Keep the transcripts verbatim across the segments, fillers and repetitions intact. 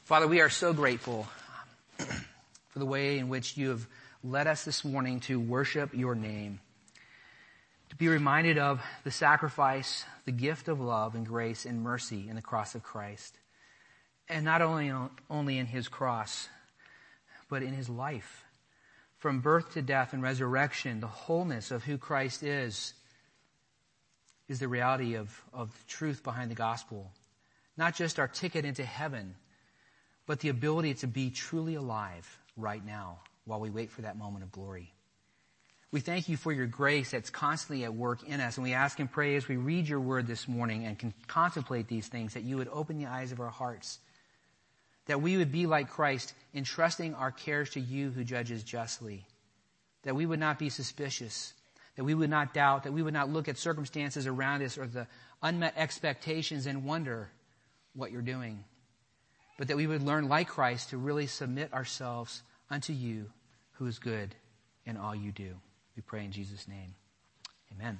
Father, we are so grateful for the way in which you have led us this morning to worship your name, to be reminded of the sacrifice, the gift of love and grace and mercy in the cross of Christ. And not only, only in his cross, but in his life. From birth to death and resurrection, the wholeness of who Christ is, is the reality of, of the truth behind the gospel. Not just our ticket into heaven, but the ability to be truly alive right now while we wait for that moment of glory. We thank you for your grace that's constantly at work in us, and we ask and pray as we read your word this morning and can contemplate these things that you would open the eyes of our hearts, that we would be like Christ, entrusting our cares to you who judges justly, that we would not be suspicious, that we would not doubt, that we would not look at circumstances around us or the unmet expectations and wonder what you're doing, but that we would learn like Christ to really submit ourselves unto you who is good in all you do. We pray in Jesus' name. Amen.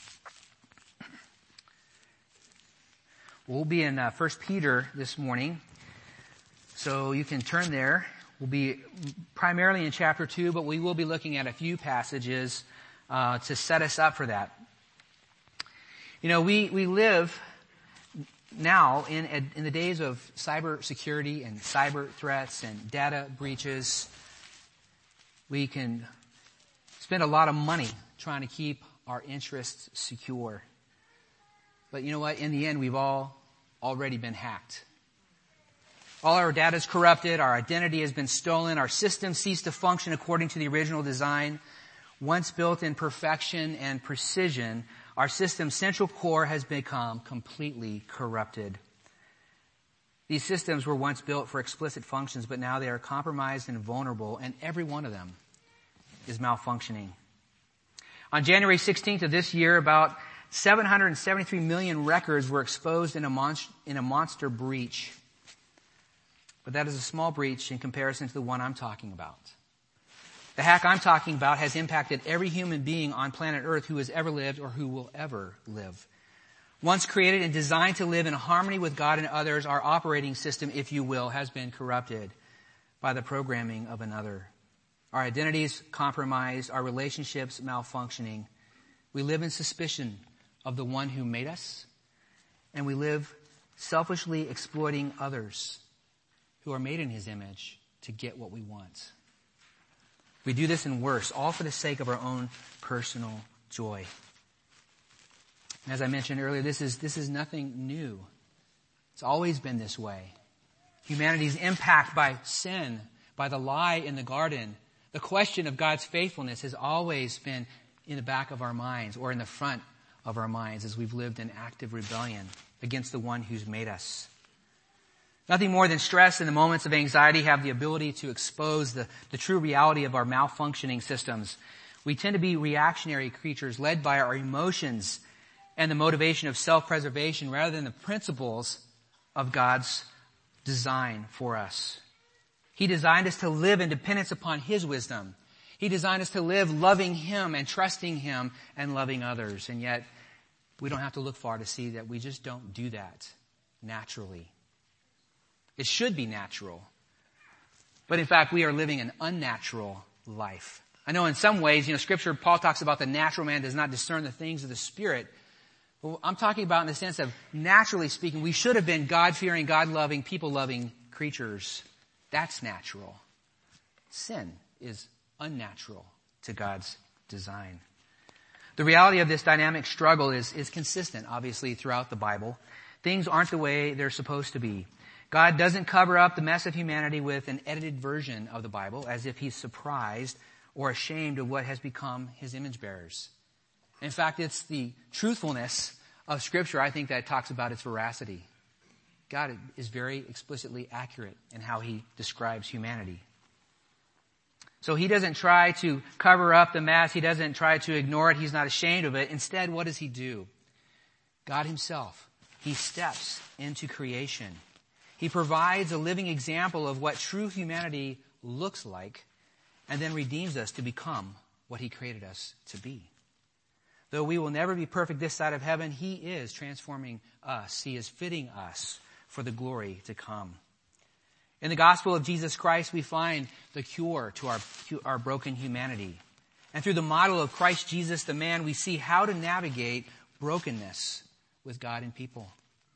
We'll be in uh, First Peter this morning, so you can turn there. We'll be primarily in chapter two, but we will be looking at a few passages uh, to set us up for that. You know, we, we live now in, in the days of cyber security and cyber threats and data breaches. We can spend a lot of money trying to keep our interests secure. But you know what? In the end, we've all already been hacked. All our data is corrupted. Our identity has been stolen. Our systems cease to function according to the original design. Once built in perfection and precision, our system's central core has become completely corrupted. These systems were once built for explicit functions, but now they are compromised and vulnerable, and every one of them is malfunctioning. On January sixteenth of this year, about seven hundred seventy-three million records were exposed in a, monst- in a monster breach. But that is a small breach in comparison to the one I'm talking about. The hack I'm talking about has impacted every human being on planet Earth who has ever lived or who will ever live. Once created and designed to live in harmony with God and others, our operating system, if you will, has been corrupted by the programming of another. Our identities compromised, our relationships malfunctioning. We live in suspicion of the one who made us, and we live selfishly exploiting others who are made in his image to get what we want. We do this and worse, all for the sake of our own personal joy. And as I mentioned earlier, this is, this is nothing new. It's always been this way. Humanity's impact by sin, by the lie in the garden, the question of God's faithfulness has always been in the back of our minds or in the front of our minds as we've lived in active rebellion against the one who's made us. Nothing more than stress and the moments of anxiety have the ability to expose the, the true reality of our malfunctioning systems. We tend to be reactionary creatures led by our emotions and the motivation of self-preservation rather than the principles of God's design for us. He designed us to live in dependence upon his wisdom. He designed us to live loving him and trusting him and loving others. And yet, we don't have to look far to see that we just don't do that naturally. It should be natural. But in fact, we are living an unnatural life. I know in some ways, you know, Scripture, Paul talks about the natural man does not discern the things of the Spirit. But I'm talking about in the sense of, naturally speaking, we should have been God-fearing, God-loving, people-loving creatures. That's natural. Sin is unnatural to God's design. The reality of this dynamic struggle is, is consistent, obviously, throughout the Bible. Things aren't the way they're supposed to be. God doesn't cover up the mess of humanity with an edited version of the Bible as if he's surprised or ashamed of what has become his image bearers. In fact, it's the truthfulness of Scripture, I think, that talks about its veracity. God is very explicitly accurate in how he describes humanity. So he doesn't try to cover up the mess. He doesn't try to ignore it. He's not ashamed of it. Instead, what does he do? God himself, he steps into creation. He provides a living example of what true humanity looks like and then redeems us to become what he created us to be. Though we will never be perfect this side of heaven, he is transforming us. He is fitting us for the glory to come. In the gospel of Jesus Christ, we find the cure to our, our broken humanity. And through the model of Christ Jesus, the man, we see how to navigate brokenness with God and people.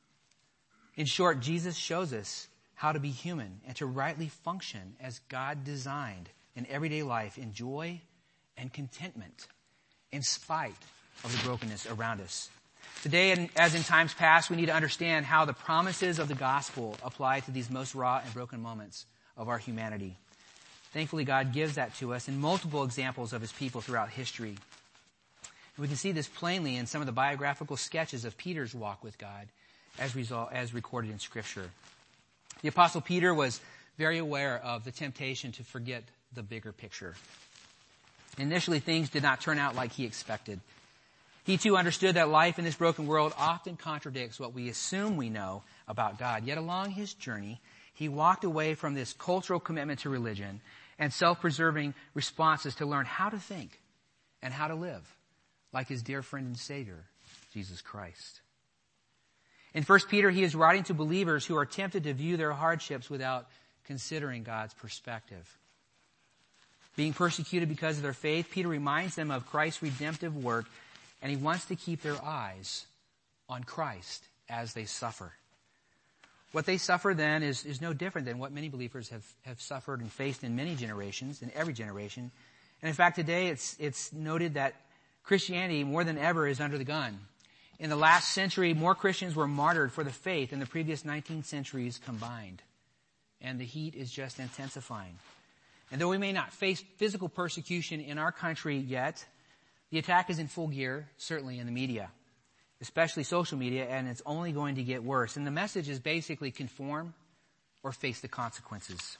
In short, Jesus shows us how to be human and to rightly function as God designed in everyday life in joy and contentment in spite of the brokenness around us. Today, and as in times past, we need to understand how the promises of the gospel apply to these most raw and broken moments of our humanity. Thankfully, God gives that to us in multiple examples of his people throughout history. And we can see this plainly in some of the biographical sketches of Peter's walk with God as, result, as recorded in Scripture. The Apostle Peter was very aware of the temptation to forget the bigger picture. Initially, things did not turn out like he expected. He too understood that life in this broken world often contradicts what we assume we know about God. Yet along his journey, he walked away from this cultural commitment to religion and self-preserving responses to learn how to think and how to live like his dear friend and Savior, Jesus Christ. In First Peter, he is writing to believers who are tempted to view their hardships without considering God's perspective. Being persecuted because of their faith, Peter reminds them of Christ's redemptive work, and he wants to keep their eyes on Christ as they suffer. What they suffer then is, is no different than what many believers have, have suffered and faced in many generations, in every generation. And in fact, today it's, it's noted that Christianity, more than ever, is under the gun. In the last century, more Christians were martyred for the faith than the previous nineteen centuries combined. And the heat is just intensifying. And though we may not face physical persecution in our country yet, the attack is in full gear, certainly in the media, especially social media, and it's only going to get worse. And the message is basically conform or face the consequences.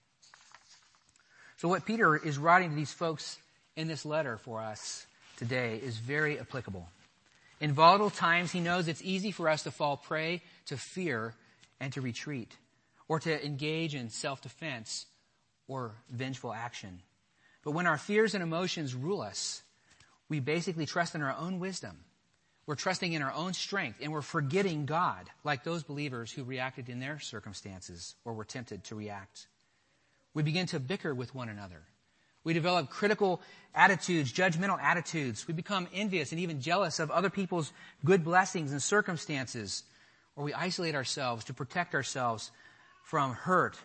So what Peter is writing to these folks in this letter for us today is very applicable. In volatile times, he knows it's easy for us to fall prey to fear and to retreat, or to engage in self-defense or vengeful action. But when our fears and emotions rule us, we basically trust in our own wisdom. We're trusting in our own strength, and we're forgetting God, like those believers who reacted in their circumstances or were tempted to react. We begin to bicker with one another. We develop critical attitudes, judgmental attitudes. We become envious and even jealous of other people's good blessings and circumstances, or we isolate ourselves to protect ourselves from hurt.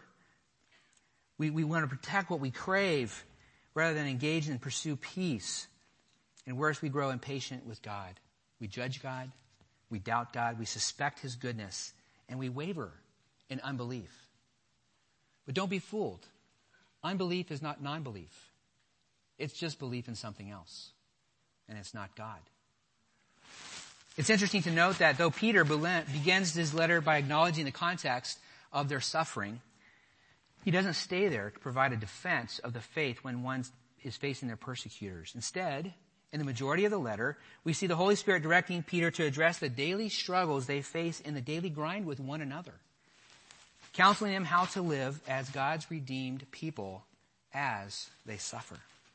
We, we want to protect what we crave rather than engage and pursue peace. And worse, we grow impatient with God. We judge God, we doubt God, we suspect his goodness, and we waver in unbelief. But don't be fooled. Unbelief is not non-belief. It's just belief in something else, and it's not God. It's interesting to note that though Peter begins his letter by acknowledging the context of their suffering, he doesn't stay there to provide a defense of the faith when one is facing their persecutors. Instead, in the majority of the letter, we see the Holy Spirit directing Peter to address the daily struggles they face in the daily grind with one another, counseling them how to live as God's redeemed people as they suffer.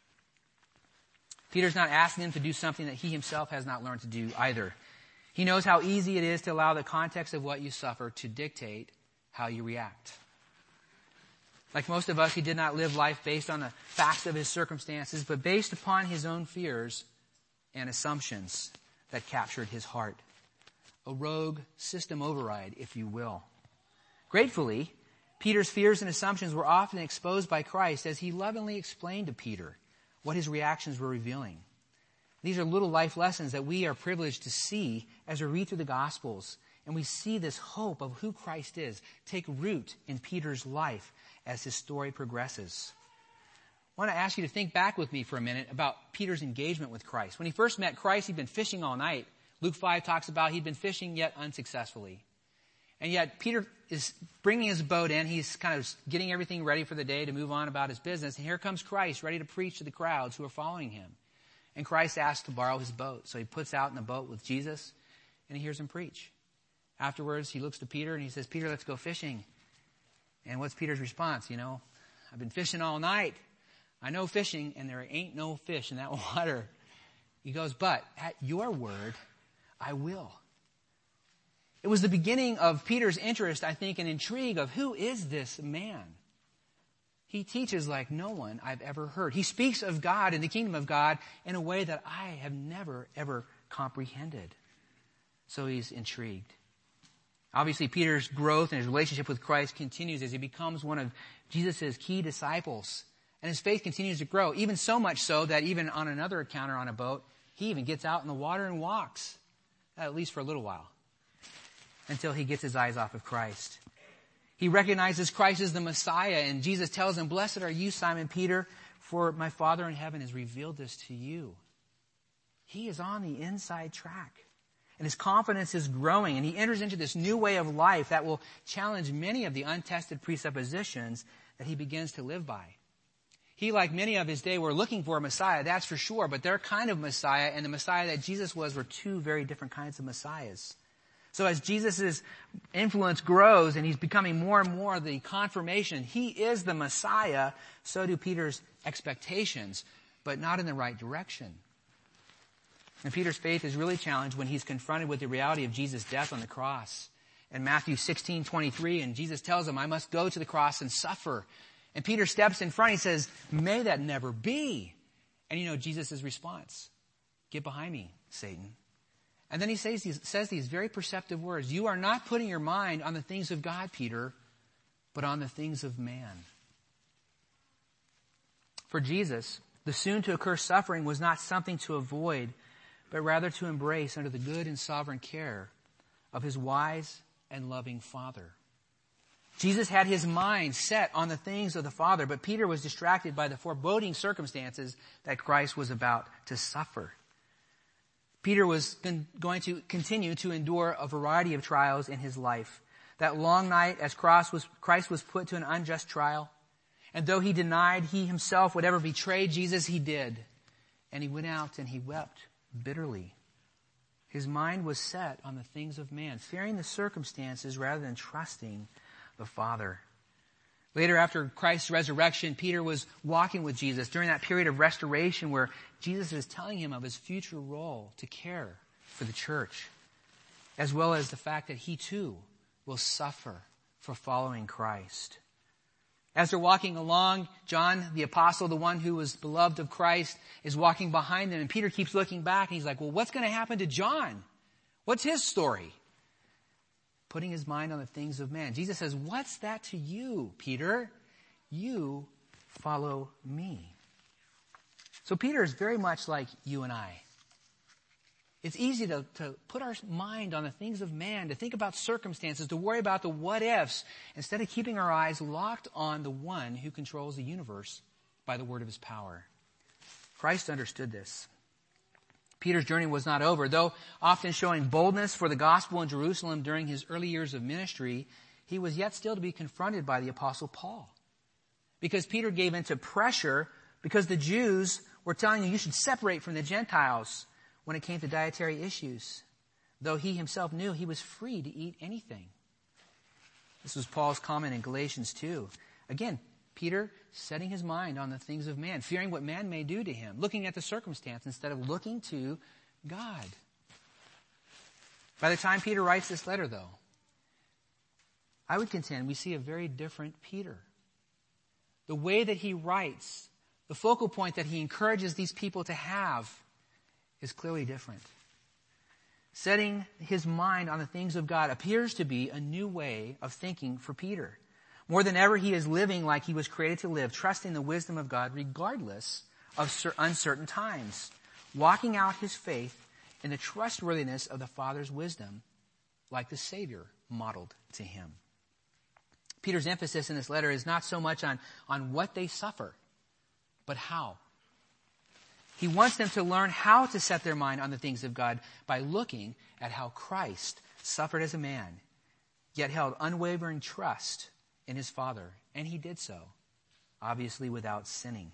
Peter's not asking them to do something that he himself has not learned to do either. He knows how easy it is to allow the context of what you suffer to dictate how you react. Like most of us, he did not live life based on the facts of his circumstances, but based upon his own fears and assumptions that captured his heart. A rogue system override, if you will. Gratefully, Peter's fears and assumptions were often exposed by Christ as he lovingly explained to Peter what his reactions were revealing. These are little life lessons that we are privileged to see as we read through the Gospels, and we see this hope of who Christ is take root in Peter's life as his story progresses. I want to ask you to think back with me for a minute about Peter's engagement with Christ. When he first met Christ, he'd been fishing all night. Luke five talks about he'd been fishing yet unsuccessfully. And yet Peter is bringing his boat in. He's kind of getting everything ready for the day to move on about his business. And here comes Christ ready to preach to the crowds who are following him. And Christ asks to borrow his boat. So he puts out in the boat with Jesus and he hears him preach. Afterwards, he looks to Peter and he says, Peter, let's go fishing. And what's Peter's response? You know, I've been fishing all night. I know fishing and there ain't no fish in that water. He goes, but at your word, I will. It was the beginning of Peter's interest, I think, and intrigue of who is this man? He teaches like no one I've ever heard. He speaks of God and the kingdom of God in a way that I have never, ever comprehended. So he's intrigued. Obviously, Peter's growth and his relationship with Christ continues as he becomes one of Jesus' key disciples. And his faith continues to grow, even so much so that even on another encounter on a boat, he even gets out in the water and walks, at least for a little while, until he gets his eyes off of Christ. He recognizes Christ as the Messiah, and Jesus tells him, "Blessed are you, Simon Peter, for my Father in heaven has revealed this to you." He is on the inside track, and his confidence is growing, and he enters into this new way of life that will challenge many of the untested presuppositions that he begins to live by. He, like many of his day, were looking for a Messiah, that's for sure, but their kind of Messiah and the Messiah that Jesus was were two very different kinds of Messiahs. So as Jesus' influence grows and he's becoming more and more the confirmation he is the Messiah, so do Peter's expectations, but not in the right direction. And Peter's faith is really challenged when he's confronted with the reality of Jesus' death on the cross. In Matthew sixteen twenty-three, and Jesus tells him, "I must go to the cross and suffer." And Peter steps in front. He says, "May that never be." And you know Jesus' response, "Get behind me, Satan." And then he says these, says these very perceptive words, "You are not putting your mind on the things of God, Peter, but on the things of man." For Jesus, the soon-to-occur suffering was not something to avoid, but rather to embrace under the good and sovereign care of his wise and loving Father. Jesus had his mind set on the things of the Father, but Peter was distracted by the foreboding circumstances that Christ was about to suffer. Peter was going to continue to endure a variety of trials in his life. That long night as Christ was, Christ was put to an unjust trial, and though he denied he himself would ever betray Jesus, he did. And he went out and he wept bitterly. His mind was set on the things of man, fearing the circumstances rather than trusting the Father. Later, after Christ's resurrection, Peter was walking with Jesus during that period of restoration where Jesus is telling him of his future role to care for the church, as well as the fact that he too will suffer for following Christ. As they're walking along, John, the apostle, the one who was beloved of Christ, is walking behind them, and Peter keeps looking back, and he's like, "Well, what's going to happen to John? What's his story?" Putting his mind on the things of man. Jesus says, "What's that to you, Peter? You follow me." So Peter is very much like you and I. It's easy to, to put our mind on the things of man, to think about circumstances, to worry about the what-ifs, instead of keeping our eyes locked on the one who controls the universe by the word of his power. Christ understood this. Peter's journey was not over. Though often showing boldness for the gospel in Jerusalem during his early years of ministry, he was yet still to be confronted by the apostle Paul. Because Peter gave into pressure because the Jews were telling him you should separate from the Gentiles when it came to dietary issues, though he himself knew he was free to eat anything. This was Paul's comment in Galatians two. Again, Peter setting his mind on the things of man, fearing what man may do to him, looking at the circumstance instead of looking to God. By the time Peter writes this letter, though, I would contend we see a very different Peter. The way that he writes, the focal point that he encourages these people to have is clearly different. Setting his mind on the things of God appears to be a new way of thinking for Peter. More than ever, he is living like he was created to live, trusting the wisdom of God regardless of uncertain times, walking out his faith in the trustworthiness of the Father's wisdom, like the Savior modeled to him. Peter's emphasis in this letter is not so much on, on what they suffer, but how. He wants them to learn how to set their mind on the things of God by looking at how Christ suffered as a man, yet held unwavering trust in his Father. And he did so, obviously without sinning.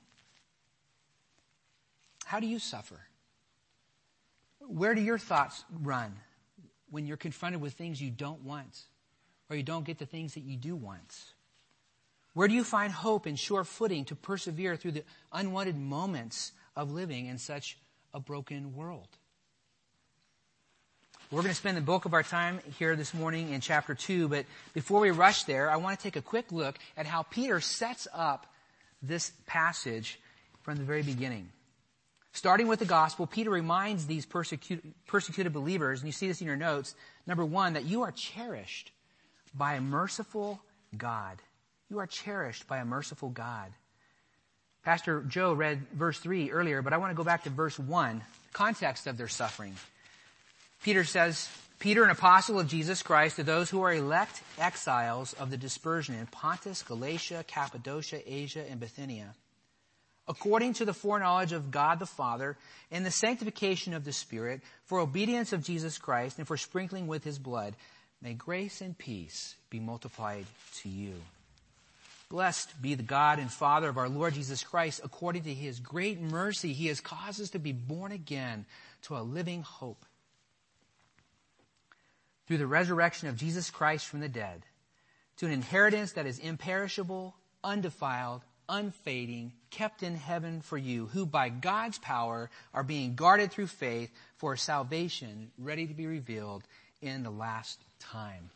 How do you suffer? Where do your thoughts run when you're confronted with things you don't want, or you don't get the things that you do want? Where do you find hope and sure footing to persevere through the unwanted moments of living in such a broken world? We're going to spend the bulk of our time here this morning in chapter two, but before we rush there, I want to take a quick look at how Peter sets up this passage from the very beginning. Starting with the gospel, Peter reminds these persecuted, persecuted believers, and you see this in your notes, number one, that you are cherished by a merciful God. You are cherished by a merciful God. Pastor Joe read verse three earlier, but I want to go back to verse one, the context of their suffering. Peter says, Peter, an apostle of Jesus Christ, to those who are elect exiles of the dispersion in Pontus, Galatia, Cappadocia, Asia, and Bithynia, according to the foreknowledge of God the Father, and the sanctification of the Spirit, for obedience of Jesus Christ, and for sprinkling with his blood, may grace and peace be multiplied to you. Blessed be the God and Father of our Lord Jesus Christ. According to his great mercy, he has caused us to be born again to a living hope through the resurrection of Jesus Christ from the dead, to an inheritance that is imperishable, undefiled, unfading, kept in heaven for you, who by God's power are being guarded through faith for salvation ready to be revealed in the last time.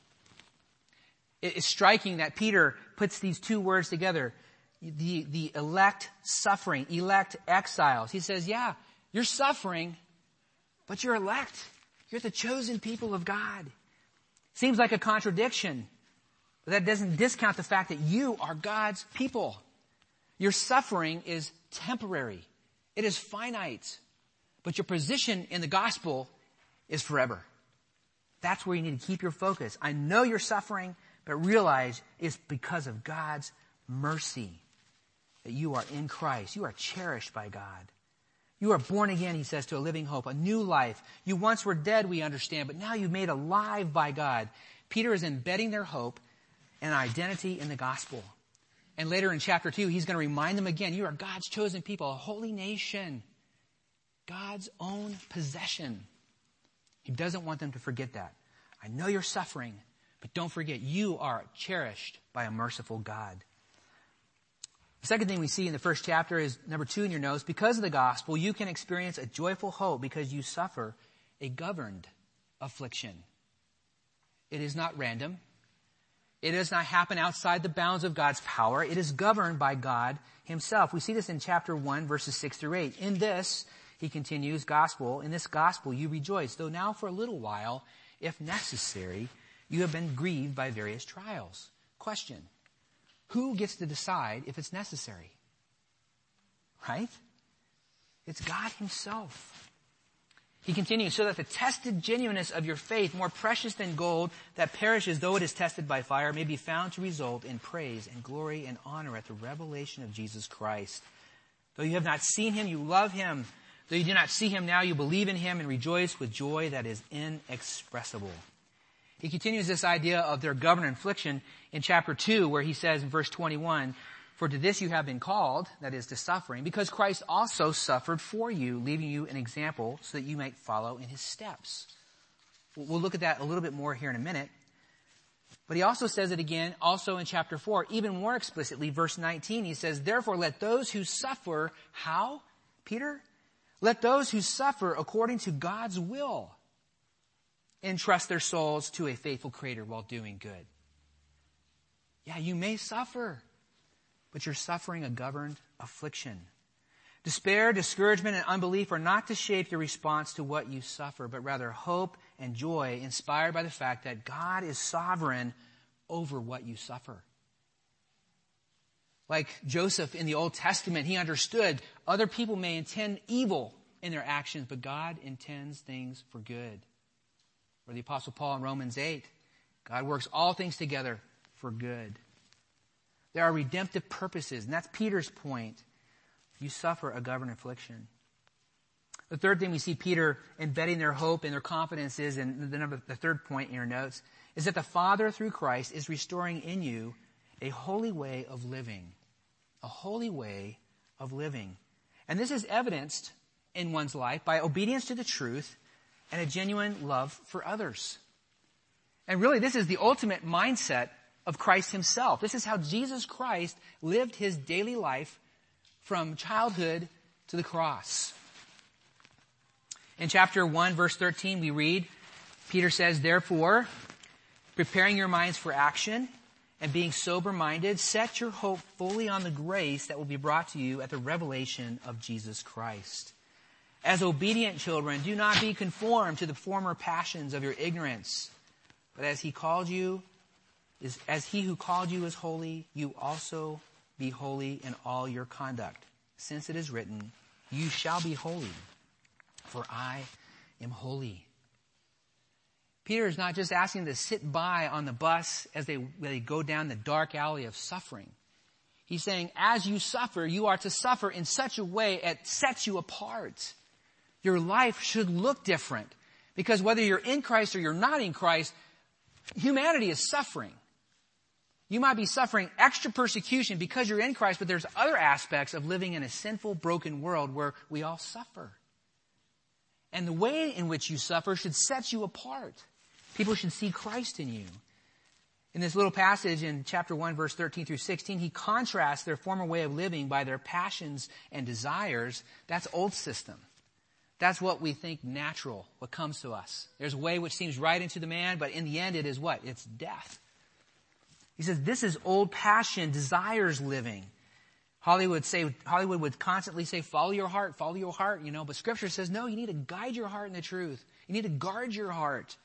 It's striking that Peter puts these two words together, the, the elect suffering, elect exiles. He says, yeah, you're suffering, but you're elect. You're the chosen people of God. Seems like a contradiction, but that doesn't discount the fact that you are God's people. Your suffering is temporary. It is finite. But your position in the gospel is forever. That's where you need to keep your focus. I know you're suffering, but realize it's because of God's mercy that you are in Christ. You are cherished by God. You are born again, he says, to a living hope, a new life. You once were dead, we understand, but now you're made alive by God. Peter is embedding their hope and identity in the gospel. And later in chapter two, he's going to remind them again, you are God's chosen people, a holy nation, God's own possession. He doesn't want them to forget that. I know you're suffering, but don't forget, you are cherished by a merciful God. The second thing we see in the first chapter is number two in your notes. Because of the gospel, you can experience a joyful hope because you suffer a governed affliction. It is not random. It does not happen outside the bounds of God's power. It is governed by God himself. We see this in chapter one, verses six through eight. In this, he continues, gospel, in this gospel you rejoice, though now for a little while, if necessary, you have been grieved by various trials. Question. Who gets to decide if it's necessary? Right? It's God himself. He continues, so that the tested genuineness of your faith, more precious than gold that perishes though it is tested by fire, may be found to result in praise and glory and honor at the revelation of Jesus Christ. Though you have not seen him, you love him. Though you do not see him now, you believe in him and rejoice with joy that is inexpressible. He continues this idea of their governed affliction in chapter two, where he says in verse twenty-one, for to this you have been called, that is to suffering, because Christ also suffered for you, leaving you an example so that you might follow in his steps. We'll look at that a little bit more here in a minute. But he also says it again, also in chapter four, even more explicitly, verse nineteen, he says, therefore let those who suffer, how, Peter? Let those who suffer according to God's will entrust their souls to a faithful Creator while doing good. Yeah, you may suffer, but you're suffering a governed affliction. Despair, discouragement, and unbelief are not to shape your response to what you suffer, but rather hope and joy inspired by the fact that God is sovereign over what you suffer. Like Joseph in the Old Testament, he understood other people may intend evil in their actions, but God intends things for good. Or the Apostle Paul in Romans eight, God works all things together for good. There are redemptive purposes, and that's Peter's point. You suffer a governed affliction. The third thing we see Peter embedding their hope and their confidence is, and the, number, the third point in your notes, is that the Father through Christ is restoring in you a holy way of living. A holy way of living. And this is evidenced in one's life by obedience to the truth and a genuine love for others. And really, this is the ultimate mindset of Christ himself. This is how Jesus Christ lived his daily life from childhood to the cross. In chapter one, verse thirteen, we read, Peter says, therefore, preparing your minds for action and being sober-minded, set your hope fully on the grace that will be brought to you at the revelation of Jesus Christ. As obedient children, do not be conformed to the former passions of your ignorance, but as he called you, is, as he who called you is holy, you also be holy in all your conduct. Since it is written, you shall be holy, for I am holy. Peter is not just asking them to sit by on the bus as they, they go down the dark alley of suffering. He's saying, as you suffer, you are to suffer in such a way it sets you apart. Your life should look different. Because whether you're in Christ or you're not in Christ, humanity is suffering. You might be suffering extra persecution because you're in Christ, but there's other aspects of living in a sinful, broken world where we all suffer. And the way in which you suffer should set you apart. People should see Christ in you. In this little passage in chapter one, verse thirteen through sixteen, he contrasts their former way of living by their passions and desires. That's old system. That's what we think natural, what comes to us. There's a way which seems right into the man, but in the end it is what? It's death. He says this is old passion, desires living. Hollywood say, Hollywood would constantly say, follow your heart, follow your heart, you know, but Scripture says, no, you need to guide your heart in the truth. You need to guard your heart.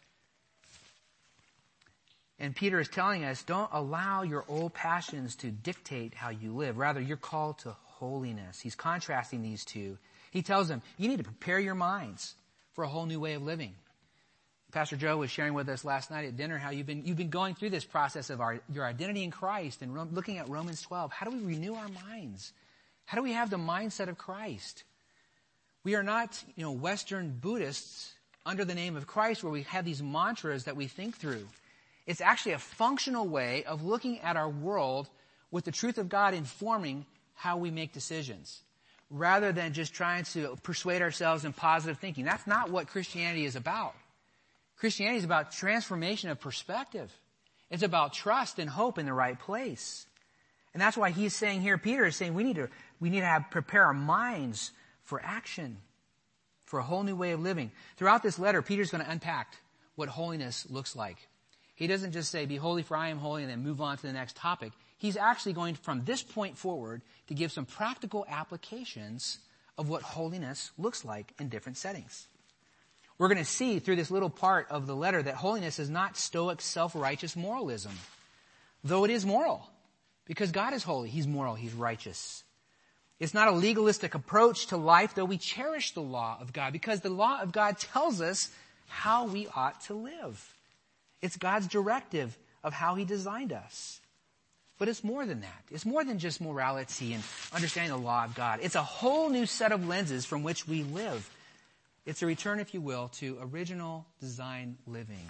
And Peter is telling us, don't allow your old passions to dictate how you live. Rather, you're called to holiness. He's contrasting these two. He tells them, you need to prepare your minds for a whole new way of living. Pastor Joe was sharing with us last night at dinner how you've been, you've been going through this process of our, your identity in Christ and ro- looking at Romans twelve. How do we renew our minds? How do we have the mindset of Christ? We are not, you know, Western Buddhists under the name of Christ where we have these mantras that we think through. It's actually a functional way of looking at our world with the truth of God informing how we make decisions, rather than just trying to persuade ourselves in positive thinking. That's not what Christianity is about. Christianity is about transformation of perspective. It's about trust and hope in the right place. And that's why he's saying here, Peter is saying we need to, we need to have, prepare our minds for action, for a whole new way of living. Throughout this letter, Peter's going to unpack what holiness looks like. He doesn't just say, be holy for I am holy, and then move on to the next topic. He's actually going from this point forward to give some practical applications of what holiness looks like in different settings. We're going to see through this little part of the letter that holiness is not stoic, self-righteous moralism, though it is moral, because God is holy. He's moral. He's righteous. It's not a legalistic approach to life, though we cherish the law of God, because the law of God tells us how we ought to live. It's God's directive of how he designed us. But it's more than that. It's more than just morality and understanding the law of God. It's a whole new set of lenses from which we live. It's a return, if you will, to original design living.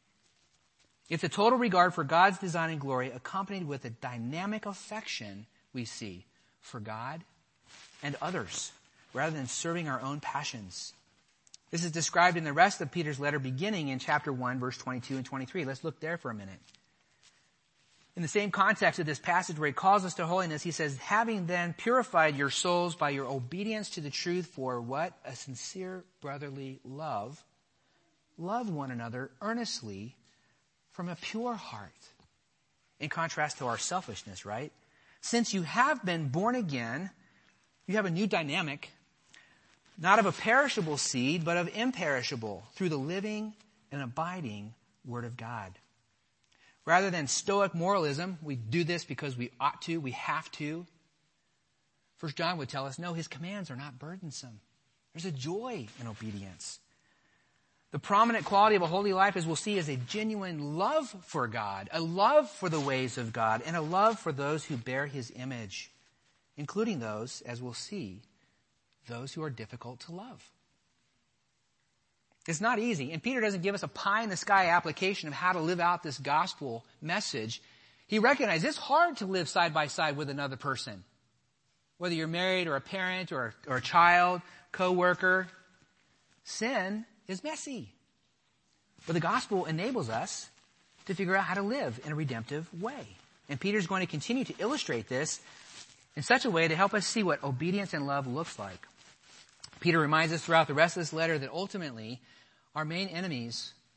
It's a total regard for God's design and glory accompanied with a dynamic affection we see for God and others, rather than serving our own passions. This is described in the rest of Peter's letter beginning in chapter one, verse twenty-two and twenty-three. Let's look there for a minute. In the same context of this passage where he calls us to holiness, he says, having then purified your souls by your obedience to the truth for what? A sincere brotherly love. Love one another earnestly from a pure heart. In contrast to our selfishness, right? Since you have been born again, you have a new dynamic, not of a perishable seed, but of imperishable, through the living and abiding Word of God. Rather than stoic moralism, we do this because we ought to, we have to. First John would tell us, no, his commands are not burdensome. There's a joy in obedience. The prominent quality of a holy life, as we'll see, is a genuine love for God, a love for the ways of God, and a love for those who bear his image, including those, as we'll see, those who are difficult to love. It's not easy. And Peter doesn't give us a pie-in-the-sky application of how to live out this gospel message. He recognizes it's hard to live side by side with another person. Whether you're married or a parent or, or a child, co-worker, sin is messy. But the gospel enables us to figure out how to live in a redemptive way. And Peter's going to continue to illustrate this in such a way to help us see what obedience and love looks like. Peter reminds us throughout the rest of this letter that ultimately our main enemies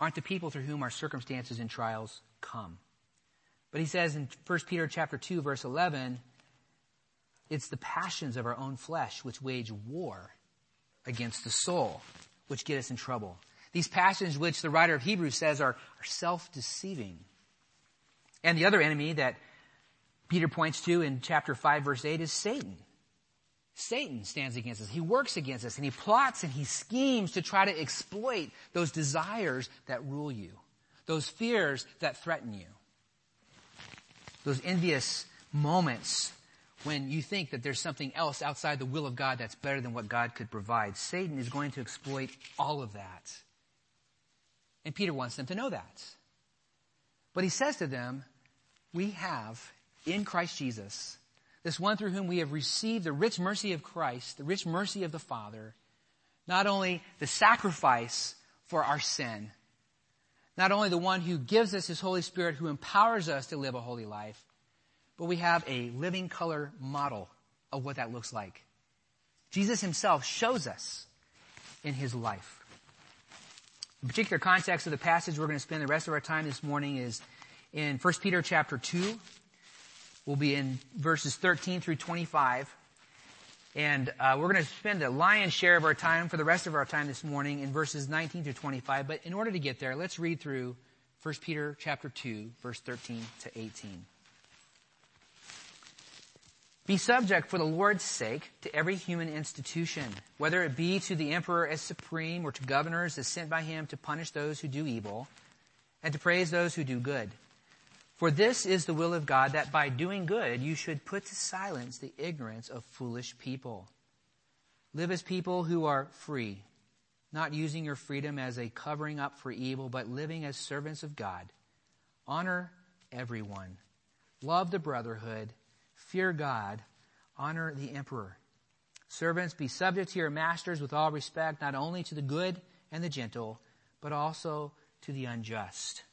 aren't the people through whom our circumstances and trials come. But he says in First Peter chapter two, verse eleven, it's the passions of our own flesh which wage war against the soul, which get us in trouble. These passions which the writer of Hebrews says are, are self-deceiving. And the other enemy that Peter points to in chapter five, verse eight is Satan. Satan stands against us. He works against us, and he plots and he schemes to try to exploit those desires that rule you, those fears that threaten you, those envious moments when you think that there's something else outside the will of God that's better than what God could provide. Satan is going to exploit all of that. And Peter wants them to know that. But he says to them, we have in Christ Jesus, this one through whom we have received the rich mercy of Christ, the rich mercy of the Father, not only the sacrifice for our sin, not only the one who gives us his Holy Spirit, who empowers us to live a holy life, but we have a living color model of what that looks like. Jesus himself shows us in his life. The particular context of the passage we're going to spend the rest of our time this morning is in First Peter chapter two. We'll be in verses thirteen through twenty-five. And uh, we're going to spend a lion's share of our time for the rest of our time this morning in verses nineteen through twenty-five. But in order to get there, let's read through First Peter chapter two, verse thirteen to eighteen. Be subject for the Lord's sake to every human institution, whether it be to the emperor as supreme or to governors as sent by him to punish those who do evil and to praise those who do good. For this is the will of God, that by doing good you should put to silence the ignorance of foolish people. Live as people who are free, not using your freedom as a covering up for evil, but living as servants of God. Honor everyone. Love the brotherhood. Fear God. Honor the emperor. Servants, be subject to your masters with all respect, not only to the good and the gentle, but also to the unjust.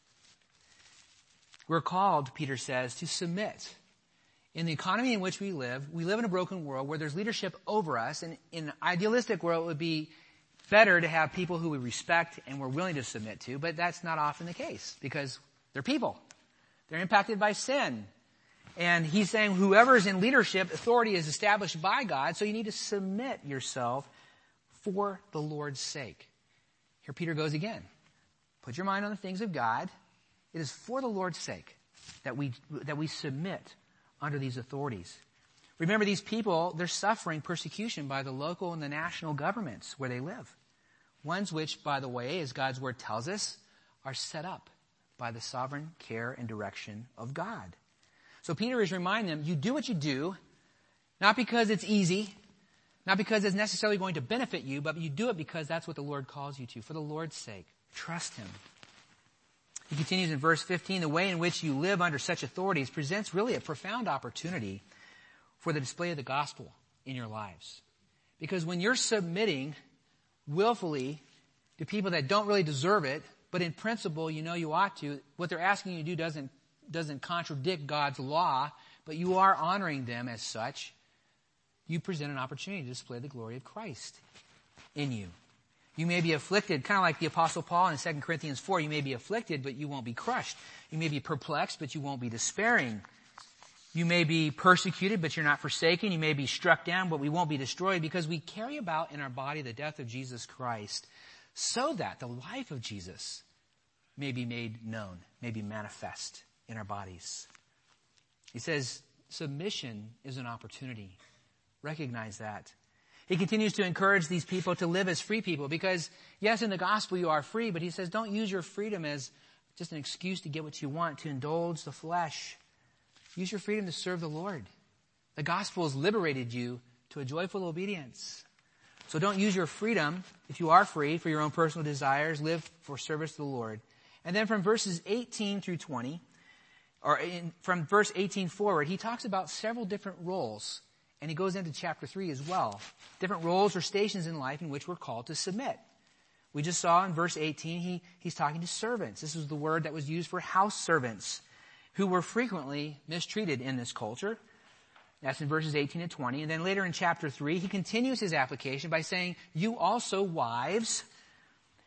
We're called, Peter says, to submit. In the economy in which we live, we live in a broken world where there's leadership over us, and in an idealistic world it would be better to have people who we respect and we're willing to submit to, but that's not often the case because they're people. They're impacted by sin. And he's saying whoever is in leadership, authority is established by God, so you need to submit yourself for the Lord's sake. Here Peter goes again. Put your mind on the things of God. It is for the Lord's sake that we that we submit under these authorities. Remember, these people, they're suffering persecution by the local and the national governments where they live. Ones which, by the way, as God's word tells us, are set up by the sovereign care and direction of God. So Peter is reminding them, you do what you do, not because it's easy, not because it's necessarily going to benefit you, but you do it because that's what the Lord calls you to, for the Lord's sake. Trust him. He continues in verse fifteen, the way in which you live under such authorities presents really a profound opportunity for the display of the gospel in your lives. Because when you're submitting willfully to people that don't really deserve it, but in principle you know you ought to, what they're asking you to do doesn't, doesn't contradict God's law, but you are honoring them as such, you present an opportunity to display the glory of Christ in you. You may be afflicted, kind of like the Apostle Paul in Second Corinthians four. You may be afflicted, but you won't be crushed. You may be perplexed, but you won't be despairing. You may be persecuted, but you're not forsaken. You may be struck down, but we won't be destroyed, because we carry about in our body the death of Jesus Christ, so that the life of Jesus may be made known, may be manifest in our bodies. He says submission is an opportunity. Recognize that. He continues to encourage these people to live as free people because, yes, in the gospel you are free, but he says don't use your freedom as just an excuse to get what you want, to indulge the flesh. Use your freedom to serve the Lord. The gospel has liberated you to a joyful obedience. So don't use your freedom, if you are free, for your own personal desires. Live for service to the Lord. And then from verses eighteen through twenty, or in, from verse eighteen forward, he talks about several different roles. And he goes into chapter three as well. Different roles or stations in life in which we're called to submit. We just saw in verse eighteen, he, he's talking to servants. This was the word that was used for house servants who were frequently mistreated in this culture. That's in verses eighteen and twenty. And then later in chapter three, he continues his application by saying, you also, wives,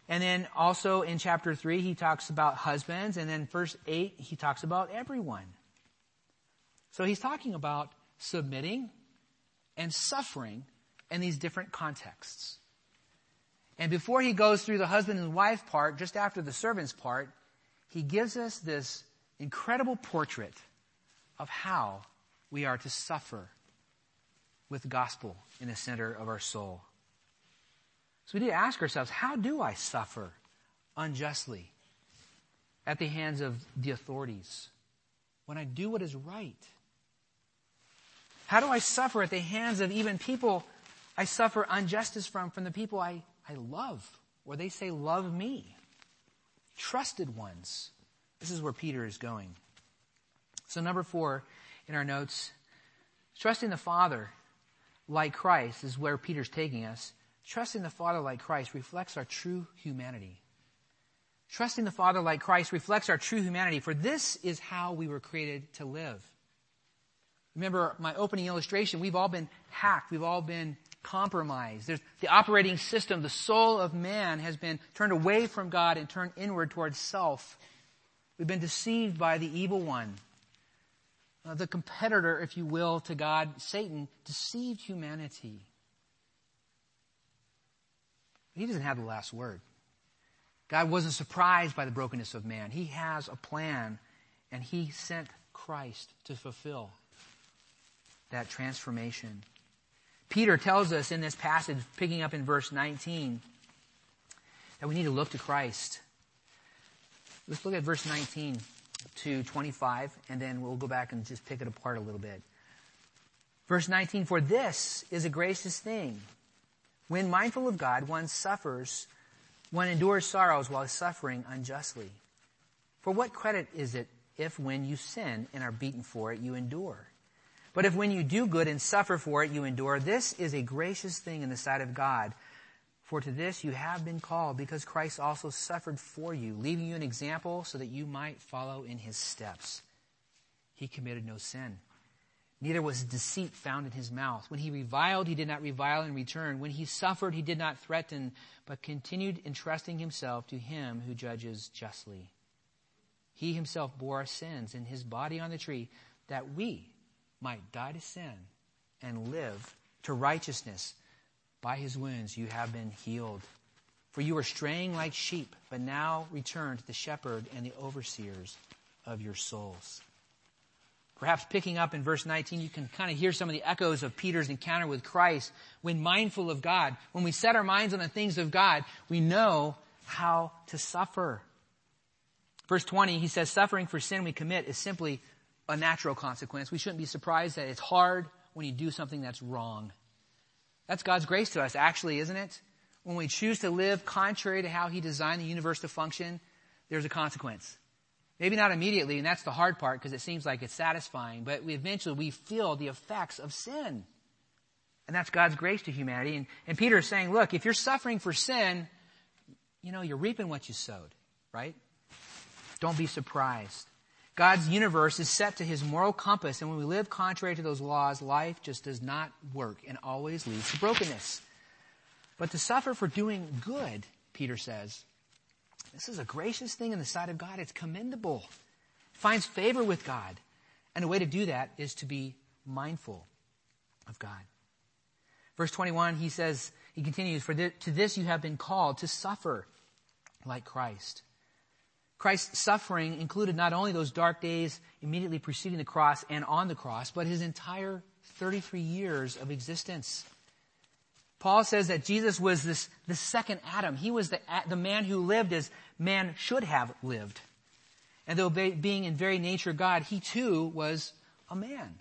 And then also in chapter three, he talks about husbands. And then verse eight, he talks about everyone. So he's talking about submitting and suffering in these different contexts. And before he goes through the husband and wife part, just after the servants part, he gives us this incredible portrait of how we are to suffer with the gospel in the center of our soul. So we need to ask ourselves, how do I suffer unjustly at the hands of the authorities when I do what is right? How do I suffer at the hands of even people I suffer injustice from, from the people I, I love, or they say love me? Trusted ones. This is where Peter is going. So number four in our notes, trusting the Father like Christ is where Peter's taking us. Trusting the Father like Christ reflects our true humanity. Trusting the Father like Christ reflects our true humanity, for this is how we were created to live. Remember my opening illustration, we've all been hacked, we've all been compromised. There's the operating system, the soul of man has been turned away from God and turned inward towards self. We've been deceived by the evil one. Uh, the competitor, if you will, to God, Satan, deceived humanity. He doesn't have the last word. God wasn't surprised by the brokenness of man. He has a plan, and he sent Christ to fulfill that transformation. Peter tells us in this passage, picking up in verse nineteen, that we need to look to Christ. Let's look at verse nineteen to twenty-five, and then we'll go back and just pick it apart a little bit. Verse nineteen, for this is a gracious thing. When mindful of God, one suffers, one endures sorrows while suffering unjustly. For what credit is it if when you sin and are beaten for it, you endure? But if when you do good and suffer for it, you endure, this is a gracious thing in the sight of God. For to this you have been called, because Christ also suffered for you, leaving you an example so that you might follow in his steps. He committed no sin. Neither was deceit found in his mouth. When he reviled, he did not revile in return. When he suffered, he did not threaten, but continued entrusting himself to him who judges justly. He himself bore our sins in his body on the tree, that we might die to sin and live to righteousness. By his wounds you have been healed. For you were straying like sheep, but now return to the shepherd and the overseers of your souls. Perhaps picking up in verse nineteen, you can kind of hear some of the echoes of Peter's encounter with Christ. When mindful of God, when we set our minds on the things of God, we know how to suffer. Verse twenty, he says, suffering for sin we commit is simply a natural consequence. We shouldn't be surprised that it's hard when you do something that's wrong. That's God's grace to us, actually, isn't it? When we choose to live contrary to how he designed the universe to function, there's a consequence. Maybe not immediately, and that's the hard part because it seems like it's satisfying, but we eventually we feel the effects of sin. And that's God's grace to humanity. And, and Peter is saying, look, if you're suffering for sin, you know, you're reaping what you sowed, right? Don't be surprised. God's universe is set to his moral compass, and when we live contrary to those laws, life just does not work and always leads to brokenness. But to suffer for doing good, Peter says, this is a gracious thing in the sight of God. It's commendable. It finds favor with God. And the way to do that is to be mindful of God. Verse twenty-one, he says, he continues, for th- to this you have been called to suffer like Christ. Christ's suffering included not only those dark days immediately preceding the cross and on the cross, but his entire thirty-three years of existence. Paul says that Jesus was this, the second Adam. He was the, the man who lived as man should have lived. And though be, being in very nature God, he too was a man.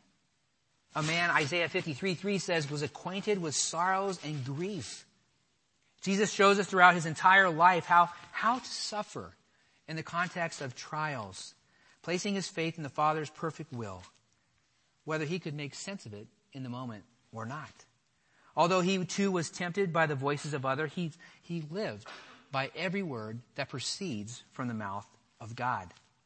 A man, Isaiah fifty-three three says, was acquainted with sorrows and grief. Jesus shows us throughout his entire life how, how to suffer in the context of trials, placing his faith in the Father's perfect will, whether he could make sense of it in the moment or not. Although he too was tempted by the voices of others, he, he lived by every word that proceeds from the mouth of God.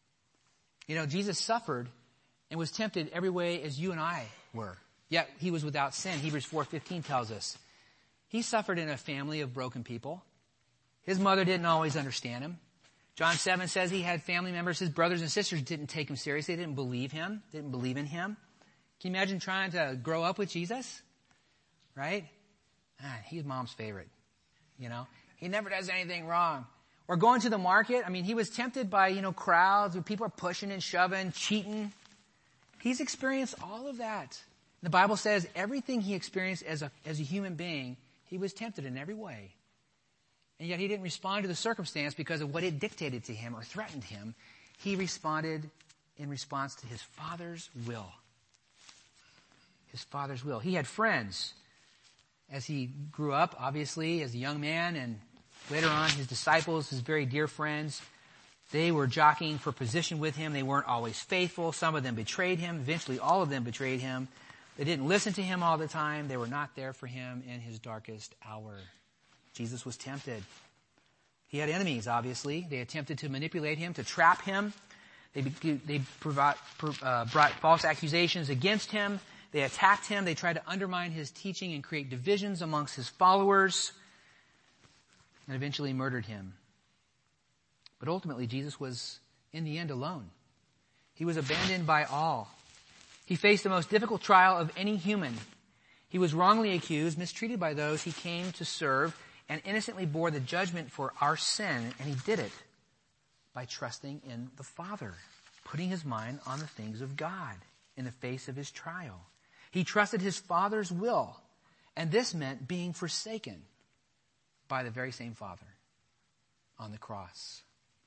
You know, Jesus suffered and was tempted every way as you and I were. Yet he was without sin. Hebrews four fifteen tells us. He suffered in a family of broken people. His mother didn't always understand him. John seven says he had family members, his brothers and sisters didn't take him seriously. They didn't believe him, didn't believe in him. Can you imagine trying to grow up with Jesus? Right? Ah, he's mom's favorite. You know, he never does anything wrong. Or going to the market. I mean, he was tempted by, you know, crowds where people are pushing and shoving, cheating. He's experienced all of that. The Bible says everything he experienced as a, as a human being, he was tempted in every way. And yet he didn't respond to the circumstance because of what it dictated to him or threatened him. He responded in response to his Father's will. His Father's will. He had friends as he grew up, obviously, as a young man, and later on his disciples, his very dear friends. They were jockeying for position with him. They weren't always faithful. Some of them betrayed him. Eventually all of them betrayed him. They didn't listen to him all the time. They were not there for him in his darkest hour. Jesus was tempted. He had enemies, obviously. They attempted to manipulate him, to trap him. They, they provide, uh, brought false accusations against him. They attacked him. They tried to undermine his teaching and create divisions amongst his followers, and eventually murdered him. But ultimately, Jesus was, in the end, alone. He was abandoned by all. He faced the most difficult trial of any human. He was wrongly accused, mistreated by those he came to serve, and innocently bore the judgment for our sin, and he did it by trusting in the Father, putting his mind on the things of God in the face of his trial. He trusted his Father's will, and this meant being forsaken by the very same Father on the cross.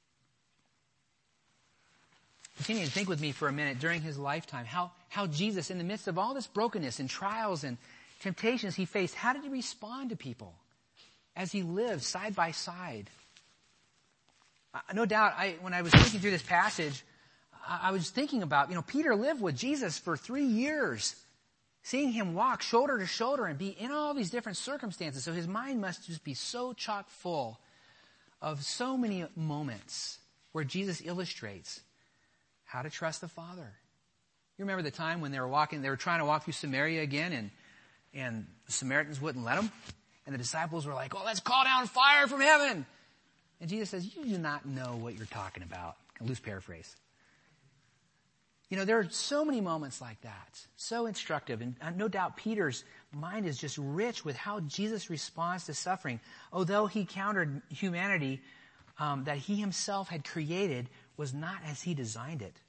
Continue to think with me for a minute during his lifetime, how, how Jesus, in the midst of all this brokenness and trials and temptations he faced, how did he respond to people as he lived side by side? Uh, no doubt, I, when I was thinking through this passage, I, I was thinking about, you know, Peter lived with Jesus for three years, seeing him walk shoulder to shoulder and be in all these different circumstances. So his mind must just be so chock full of so many moments where Jesus illustrates how to trust the Father. You remember the time when they were walking, they were trying to walk through Samaria again, and, and the Samaritans wouldn't let them. And the disciples were like, oh, let's call down fire from heaven. And Jesus says, you do not know what you're talking about. A loose paraphrase. You know, there are so many moments like that. So instructive. And no doubt Peter's mind is just rich with how Jesus responds to suffering. Although he countered humanity um, that he himself had created was not as he designed it.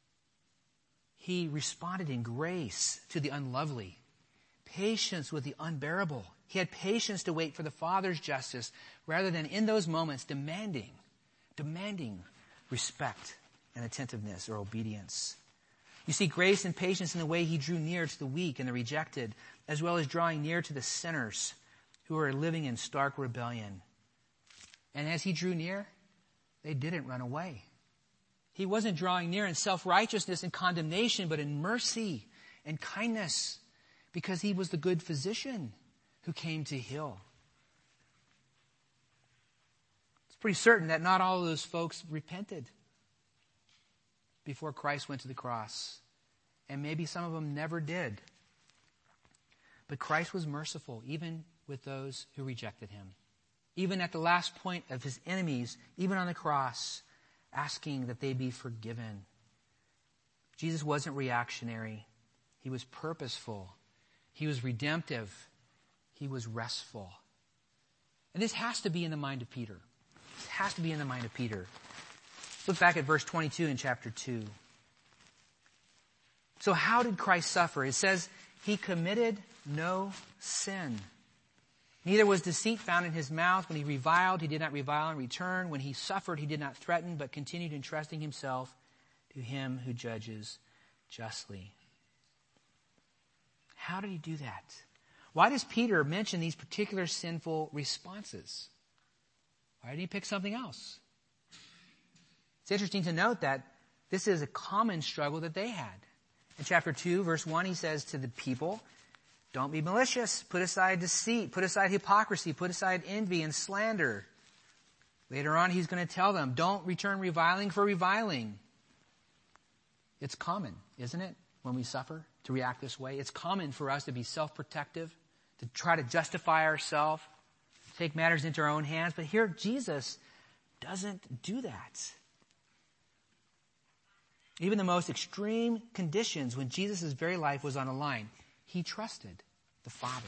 He responded in grace to the unlovely, patience with the unbearable. He had patience to wait for the Father's justice rather than in those moments demanding, demanding respect and attentiveness or obedience. You see grace and patience in the way he drew near to the weak and the rejected, as well as drawing near to the sinners who are living in stark rebellion. And as he drew near, they didn't run away. He wasn't drawing near in self-righteousness and condemnation, but in mercy and kindness, because he was the good physician who came to heal. It's pretty certain that not all of those folks repented before Christ went to the cross. And maybe some of them never did. But Christ was merciful even with those who rejected him. Even at the last point of his enemies, even on the cross, asking that they be forgiven. Jesus wasn't reactionary. He was purposeful. He was redemptive. He was restful. And this has to be in the mind of Peter. This has to be in the mind of Peter. Look back at verse twenty-two in chapter two. So how did Christ suffer? It says, he committed no sin. Neither was deceit found in his mouth. When he reviled, he did not revile in return. When he suffered, he did not threaten, but continued entrusting himself to him who judges justly. How did he do that? Why does Peter mention these particular sinful responses? Why didn't he pick something else? It's interesting to note that this is a common struggle that they had. In chapter two, verse one, he says to the people, don't be malicious. Put aside deceit. Put aside hypocrisy. Put aside envy and slander. Later on, he's going to tell them, don't return reviling for reviling. It's common, isn't it, when we suffer, to react this way? It's common for us to be self-protective, to try to justify ourselves, take matters into our own hands. But here, Jesus doesn't do that. Even the most extreme conditions, when Jesus' very life was on the line, he trusted the Father.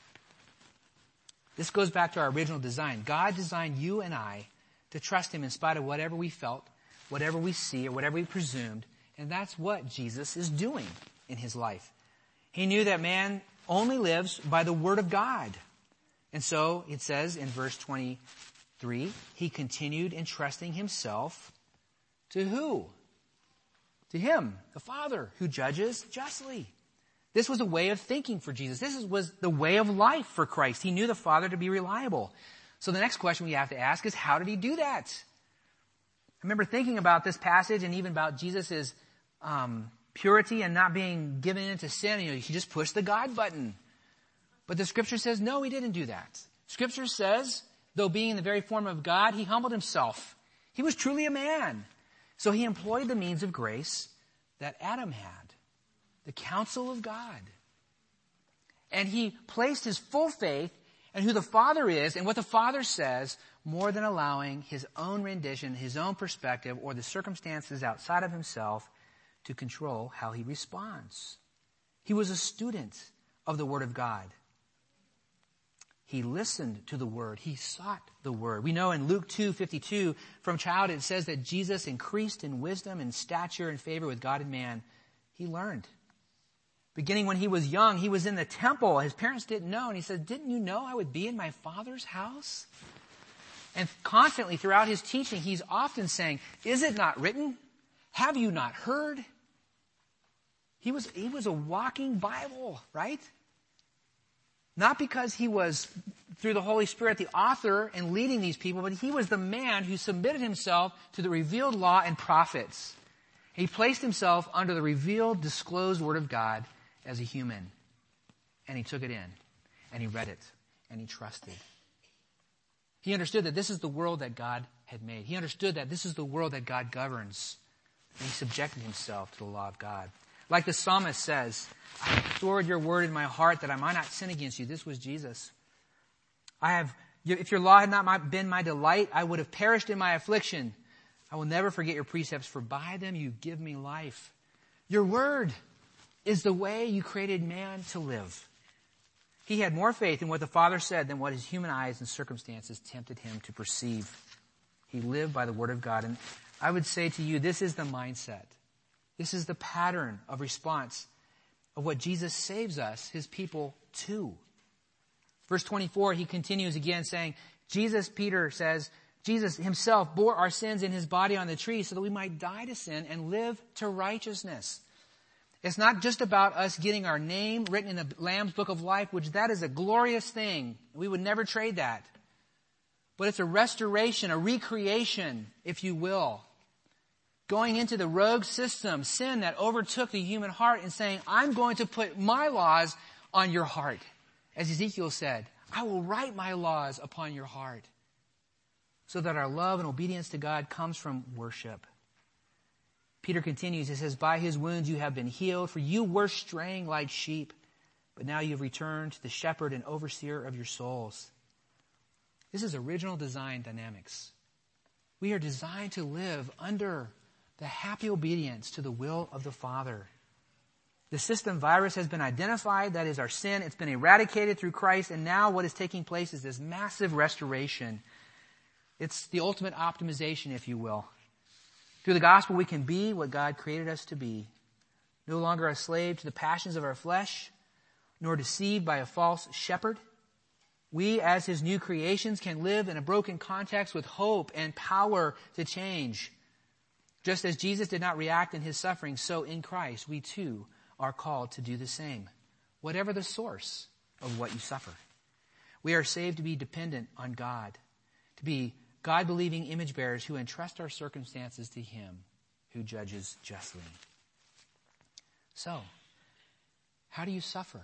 This goes back to our original design. God designed you and I to trust him in spite of whatever we felt, whatever we see, or whatever we presumed. And that's what Jesus is doing in his life. He knew that man only lives by the word of God. And so it says in verse twenty-three, he continued entrusting himself to who? To him, the Father, who judges justly. This was a way of thinking for Jesus. This was the way of life for Christ. He knew the Father to be reliable. So the next question we have to ask is, how did he do that? I remember thinking about this passage and even about Jesus' um, purity and not being given into sin. You know, he just pushed the God button. But the Scripture says, no, he didn't do that. Scripture says, though being in the very form of God, he humbled himself. He was truly a man. So he employed the means of grace that Adam had, the counsel of God. And he placed his full faith in who the Father is and what the Father says, more than allowing his own rendition, his own perspective, or the circumstances outside of himself to control how he responds. He was a student of the Word of God. He listened to the Word. He sought the Word. We know in Luke two fifty-two, from childhood, it says that Jesus increased in wisdom and stature and favor with God and man. He learned. Beginning when he was young, he was in the temple. His parents didn't know. And he said, didn't you know I would be in my Father's house? And constantly throughout his teaching, he's often saying, is it not written? Have you not heard? He was, he was a walking Bible, right? Not because he was, through the Holy Spirit, the author and leading these people, but he was the man who submitted himself to the revealed law and prophets. He placed himself under the revealed, disclosed Word of God as a human. And he took it in. And he read it. And he trusted. He understood that this is the world that God had made. He understood that this is the world that God governs. And he subjected himself to the law of God. Like the psalmist says, I have stored your word in my heart that I might not sin against you. This was Jesus. I have, if your law had not been my delight, I would have perished in my affliction. I will never forget your precepts, for by them you give me life. Your word is the way you created man to live. He had more faith in what the Father said than what his human eyes and circumstances tempted him to perceive. He lived by the word of God. And I would say to you, this is the mindset. This is the pattern of response of what Jesus saves us, his people, to. Verse twenty-four, he continues again saying, Jesus, Peter says, Jesus himself bore our sins in his body on the tree so that we might die to sin and live to righteousness. It's not just about us getting our name written in the Lamb's Book of Life, which that is a glorious thing. We would never trade that. But it's a restoration, a recreation, if you will. Going into the rogue system, sin that overtook the human heart and saying, I'm going to put my laws on your heart. As Ezekiel said, I will write my laws upon your heart. So that our love and obedience to God comes from worship. Peter continues, he says, by his wounds you have been healed, for you were straying like sheep, but now you have returned to the shepherd and overseer of your souls. This is original design dynamics. We are designed to live under the happy obedience to the will of the Father. The system virus has been identified, that is our sin. It's been eradicated through Christ, and now what is taking place is this massive restoration. It's the ultimate optimization, if you will. Through the gospel, we can be what God created us to be. No longer a slave to the passions of our flesh, nor deceived by a false shepherd. We, as his new creations, can live in a broken context with hope and power to change. Just as Jesus did not react in his suffering, so in Christ, we too are called to do the same. Whatever the source of what you suffer. We are saved to be dependent on God. To be God-believing image bearers who entrust our circumstances to him who judges justly. So, how do you suffer?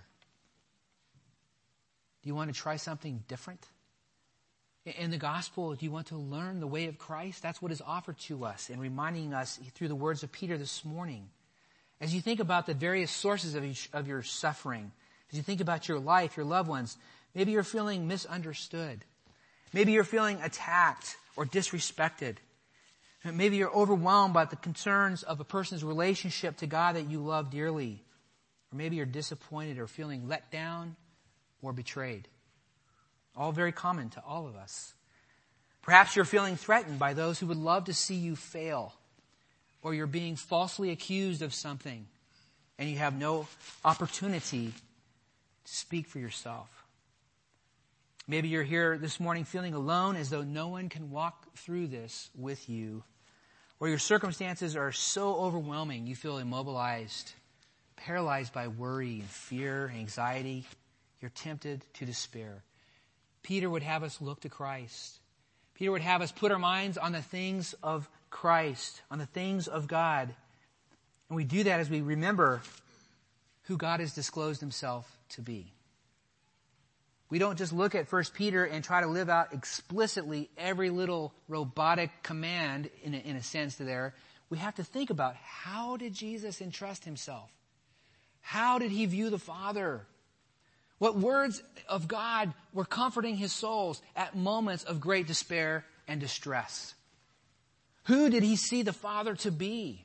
Do you want to try something different? In the gospel, do you want to learn the way of Christ? That's what is offered to us and reminding us through the words of Peter this morning. As you think about the various sources of, each, of your suffering, as you think about your life, your loved ones, maybe you're feeling misunderstood. Maybe you're feeling attacked or disrespected. Maybe you're overwhelmed by the concerns of a person's relationship to God that you love dearly. Or maybe you're disappointed or feeling let down or betrayed. All very common to all of us. Perhaps you're feeling threatened by those who would love to see you fail. Or you're being falsely accused of something and you have no opportunity to speak for yourself. Maybe you're here this morning feeling alone, as though no one can walk through this with you. Or your circumstances are so overwhelming you feel immobilized, paralyzed by worry and fear and anxiety. You're tempted to despair. Peter would have us look to Christ. Peter would have us put our minds on the things of Christ, on the things of God. And we do that as we remember who God has disclosed himself to be. We don't just look at First Peter and try to live out explicitly every little robotic command in a, in a sense there. We have to think about, how did Jesus entrust himself? How did he view the Father? What words of God were comforting his souls at moments of great despair and distress? Who did he see the Father to be?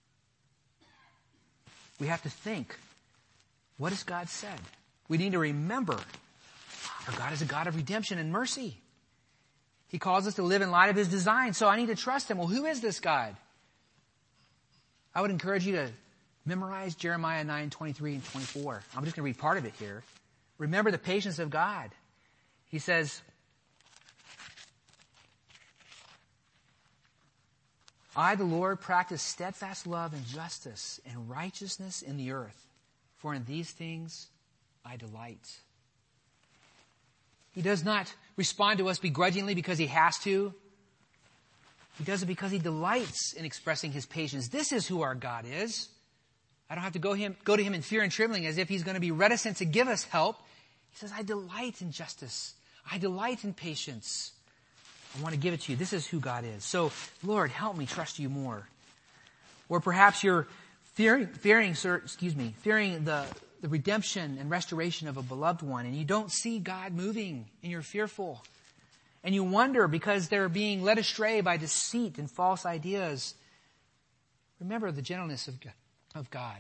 We have to think, what has God said? We need to remember, our God is a God of redemption and mercy. He calls us to live in light of his design, so I need to trust him. Well, who is this God? I would encourage you to memorize Jeremiah nine, twenty-three and twenty-four. I'm just going to read part of it here. Remember the patience of God. He says, I, the Lord, practice steadfast love and justice and righteousness in the earth, for in these things I delight. He does not respond to us begrudgingly because he has to. He does it because he delights in expressing his patience. This is who our God is. I don't have to go, him, go to him in fear and trembling as if he's going to be reticent to give us help. He says, I delight in justice. I delight in patience. I want to give it to you. This is who God is. So, Lord, help me trust you more. Or perhaps you're fearing, fearing, sir, excuse me, fearing the, the redemption and restoration of a beloved one, and you don't see God moving, and you're fearful. And you wonder because they're being led astray by deceit and false ideas. Remember the gentleness of God. Of God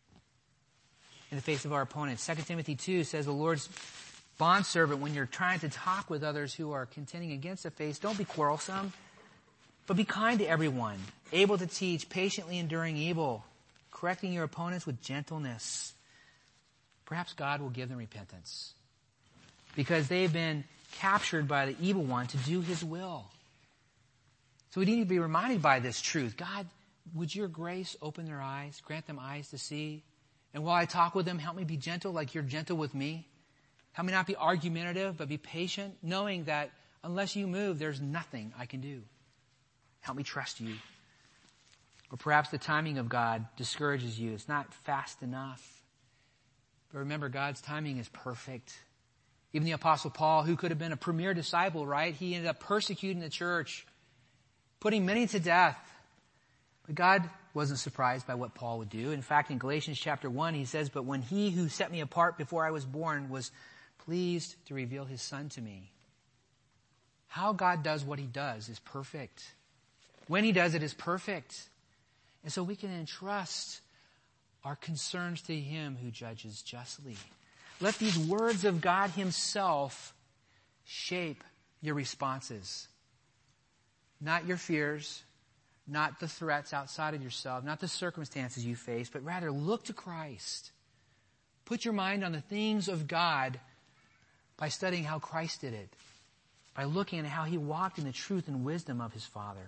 in the face of our opponents. Second Timothy two says the Lord's bondservant, when you're trying to talk with others who are contending against the faith, don't be quarrelsome, but be kind to everyone, able to teach, patiently enduring evil, correcting your opponents with gentleness. Perhaps God will give them repentance because they've been captured by the evil one to do his will. So we need to be reminded by this truth. God, would your grace open their eyes, grant them eyes to see? And while I talk with them, help me be gentle like you're gentle with me. Help me not be argumentative, but be patient, knowing that unless you move, there's nothing I can do. Help me trust you. Or perhaps the timing of God discourages you. It's not fast enough. But remember, God's timing is perfect. Even the Apostle Paul, who could have been a premier disciple, right? He ended up persecuting the church, putting many to death. But God wasn't surprised by what Paul would do. In fact, in Galatians chapter one, he says, but when he who set me apart before I was born was pleased to reveal his Son to me. How God does what he does is perfect. When he does it is perfect. And so we can entrust our concerns to him who judges justly. Let these words of God himself shape your responses. Not your fears, not the threats outside of yourself, not the circumstances you face, but rather look to Christ. Put your mind on the things of God by studying how Christ did it, by looking at how he walked in the truth and wisdom of his Father.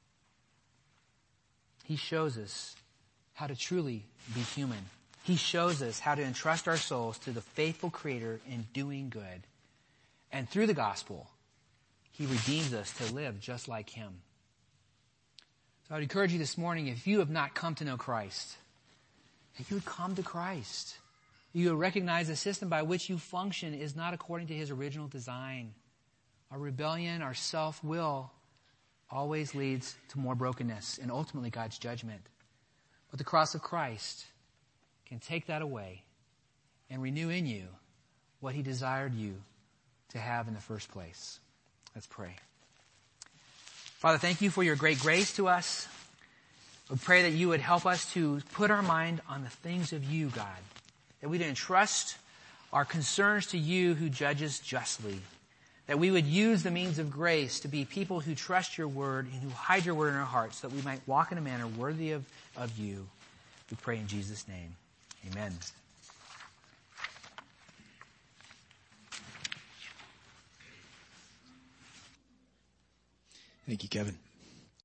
He shows us how to truly be human. He shows us how to entrust our souls to the faithful Creator in doing good. And through the gospel, he redeems us to live just like him. So I would encourage you this morning, if you have not come to know Christ, that you would come to Christ. You would recognize the system by which you function is not according to his original design. Our rebellion, our self-will always leads to more brokenness and ultimately God's judgment. But the cross of Christ can take that away and renew in you what he desired you to have in the first place. Let's pray. Father, thank you for your great grace to us. We pray that you would help us to put our mind on the things of you, God. That we would entrust our concerns to you who judges justly. That we would use the means of grace to be people who trust your word and who hide your word in our hearts so that we might walk in a manner worthy of, of you. We pray in Jesus' name. Amen. Thank you, Kevin.